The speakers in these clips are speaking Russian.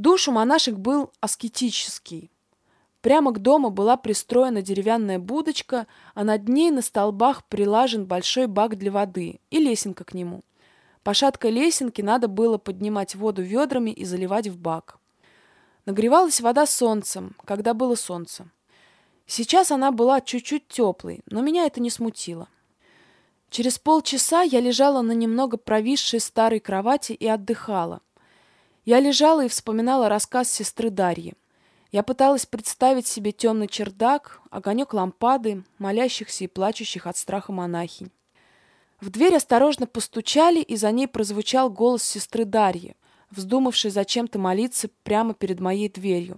Душ у монашек был аскетический. Прямо к дому была пристроена деревянная будочка, а над ней на столбах прилажен большой бак для воды и лесенка к нему. По шаткой лесенке надо было поднимать воду ведрами и заливать в бак. Нагревалась вода солнцем, когда было солнце. Сейчас она была чуть-чуть теплой, но меня это не смутило. Через полчаса я лежала на немного провисшей старой кровати и отдыхала. Я лежала и вспоминала рассказ сестры Дарьи. Я пыталась представить себе темный чердак, огонек лампады, молящихся и плачущих от страха монахинь. В дверь осторожно постучали, и за ней прозвучал голос сестры Дарьи, вздумавшей зачем-то молиться прямо перед моей дверью.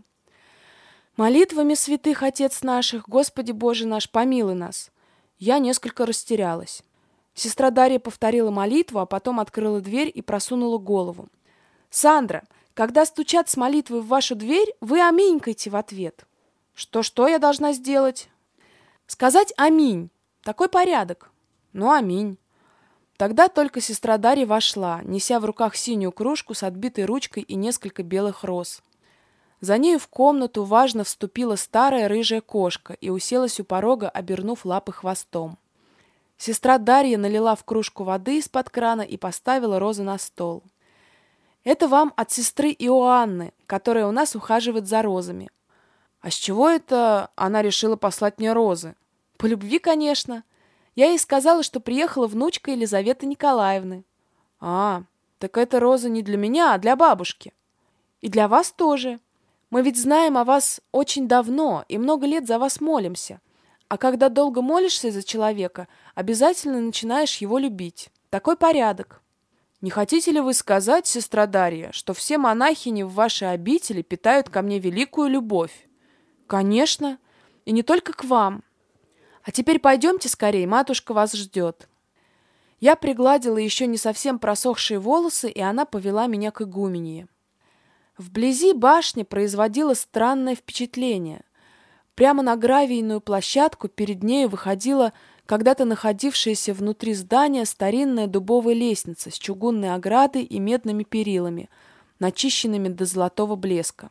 «Молитвами святых отец наших, Господи Боже наш, помилуй нас!» Я несколько растерялась. Сестра Дарья повторила молитву, а потом открыла дверь и просунула голову. «Сандра, когда стучат с молитвой в вашу дверь, вы аминькайте в ответ». «Что я должна сделать?» «Сказать аминь. Такой порядок». «Ну, аминь». Тогда только сестра Дарья вошла, неся в руках синюю кружку с отбитой ручкой и несколько белых роз. За нею в комнату важно вступила старая рыжая кошка и уселась у порога, обернув лапы хвостом. Сестра Дарья налила в кружку воды из-под крана и поставила розы на стол. «Это вам от сестры Иоанны, которая у нас ухаживает за розами». «А с чего это она решила послать мне розы?» «По любви, конечно. Я ей сказала, что приехала внучка Елизаветы Николаевны». «А, так это роза не для меня, а для бабушки». «И для вас тоже. Мы ведь знаем о вас очень давно и много лет за вас молимся. А когда долго молишься за человека, обязательно начинаешь его любить. Такой порядок». «Не хотите ли вы сказать, сестра Дарья, что все монахини в вашей обители питают ко мне великую любовь?» «Конечно, и не только к вам. А теперь пойдемте скорее, матушка вас ждет». Я пригладила еще не совсем просохшие волосы, и она повела меня к игуменье. Вблизи башня производила странное впечатление. Прямо на гравийную площадку перед нею выходила когда-то находившаяся внутри здания старинная дубовая лестница с чугунной оградой и медными перилами, начищенными до золотого блеска.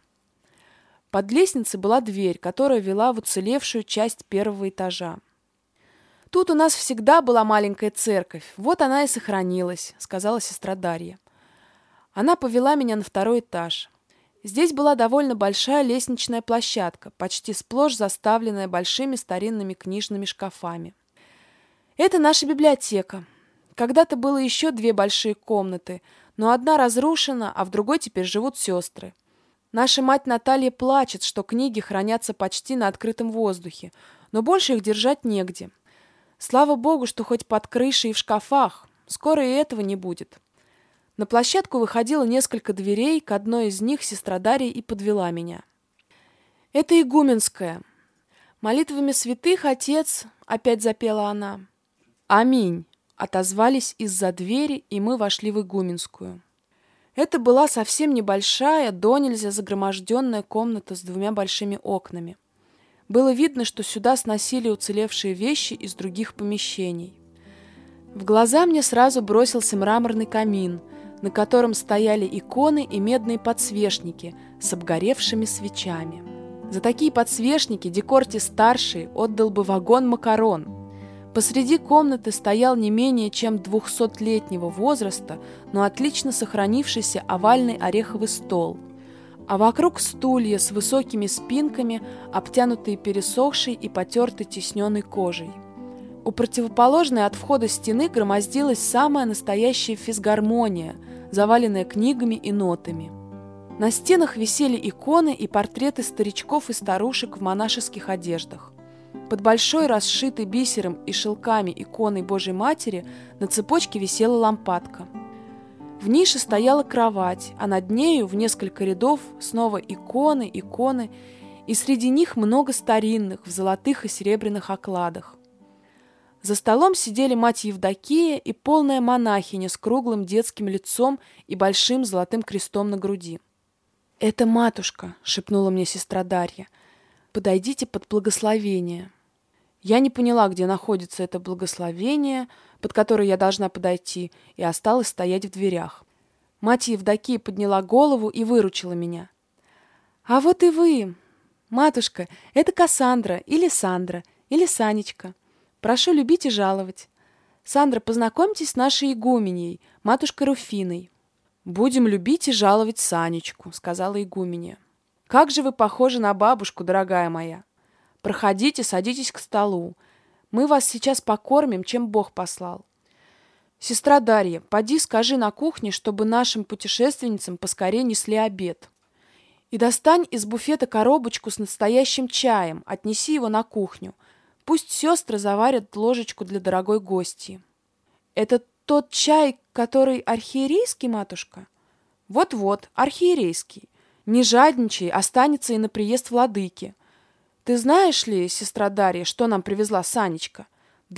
Под лестницей была дверь, которая вела в уцелевшую часть первого этажа. «Тут у нас всегда была маленькая церковь, вот она и сохранилась», — сказала сестра Дарья. Она повела меня на второй этаж. Здесь была довольно большая лестничная площадка, почти сплошь заставленная большими старинными книжными шкафами. «Это наша библиотека. Когда-то было еще 2 большие комнаты, но одна разрушена, а в другой теперь живут сестры. Наша мать Наталья плачет, что книги хранятся почти на открытом воздухе, но больше их держать негде. Слава Богу, что хоть под крышей и в шкафах. Скоро и этого не будет». На площадку выходило несколько дверей, к одной из них сестра Дарья и подвела меня. «Это игуменская. Молитвами святых, отец», — опять запела она. «Аминь», — отозвались из-за двери, и мы вошли в игуменскую. Это была совсем небольшая, донельзя загроможденная комната с 2 большими окнами. Было видно, что сюда сносили уцелевшие вещи из других помещений. В глаза мне сразу бросился мраморный камин, на котором стояли иконы и медные подсвечники с обгоревшими свечами. За такие подсвечники Декорти-старший отдал бы вагон макарон. Посреди комнаты стоял не менее чем 200-летнего возраста, но отлично сохранившийся овальный ореховый стол, а вокруг стулья с высокими спинками, обтянутые пересохшей и потертой тисненной кожей. У противоположной от входа стены громоздилась самая настоящая физгармония, заваленная книгами и нотами. На стенах висели иконы и портреты старичков и старушек в монашеских одеждах. Под большой, расшитой бисером и шелками иконой Божьей Матери на цепочке висела лампадка. В нише стояла кровать, а над нею в несколько рядов снова иконы, и среди них много старинных в золотых и серебряных окладах. За столом сидели мать Евдокия и полная монахиня с круглым детским лицом и большим золотым крестом на груди. «Это матушка», — шепнула мне сестра Дарья. «Подойдите под благословение». Я не поняла, где находится это благословение, под которое я должна подойти, и осталась стоять в дверях. Мать Евдокия подняла голову и выручила меня. А вот и вы, матушка, это Кассандра или Сандра или Санечка. Прошу любить и жаловать. Сандра, познакомьтесь с нашей игуменей, матушкой Руфиной. «Будем любить и жаловать Санечку», — сказала игуменья. «Как же вы похожи на бабушку, дорогая моя! Проходите, садитесь к столу. Мы вас сейчас покормим, чем Бог послал. Сестра Дарья, поди скажи на кухне, чтобы нашим путешественницам поскорее несли обед. И достань из буфета коробочку с настоящим чаем, отнеси его на кухню. Пусть сестры заварят ложечку для дорогой гостьи». «Это тот чай, который архиерейский, матушка?» «Вот-вот, архиерейский. Не жадничай, останется и на приезд владыки. Ты знаешь ли, сестра Дарья, что нам привезла Санечка?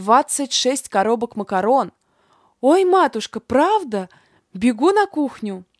26 коробок макарон. Ой, матушка, правда? Бегу на кухню».